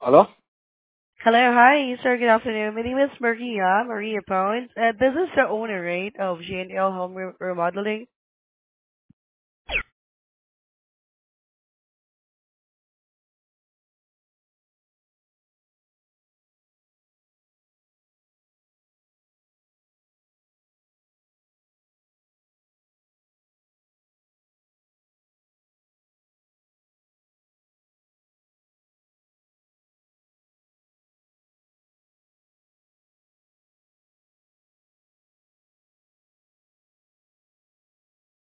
Hello? Hello, hi, sir. Good afternoon. My name is Maria Pounds. This is the owner, right, of G&L Home Remodeling.